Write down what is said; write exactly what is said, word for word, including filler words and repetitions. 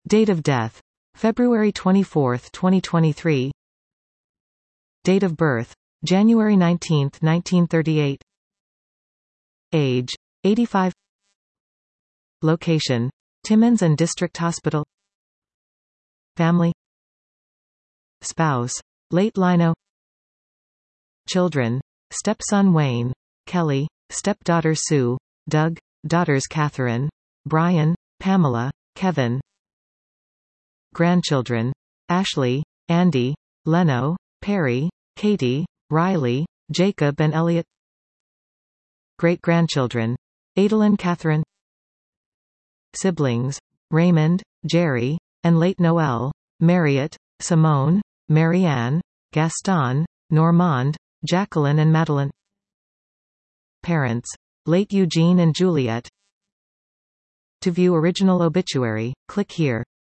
Date of death: February twenty-fourth, twenty twenty-three. Date of birth: January nineteenth, nineteen thirty-eight. Age: eighty-five. Location: Timmins and District Hospital. Family. Spouse: late Lino. Children: stepson Wayne, Kelly, stepdaughter Sue, Doug, daughters Catherine, Brian, Pamela, Kevin. Grandchildren: Ashley, Andy, Leno, Perry, Katie, Riley, Jacob and Elliot. Great-grandchildren: Adolin Catherine. Siblings: Raymond, Jerry, and late Noel, Marriott, Simone, Marianne, Gaston, Normand, Jacqueline and Madeline. Parents: late Eugene and Juliet. To view original obituary, click here.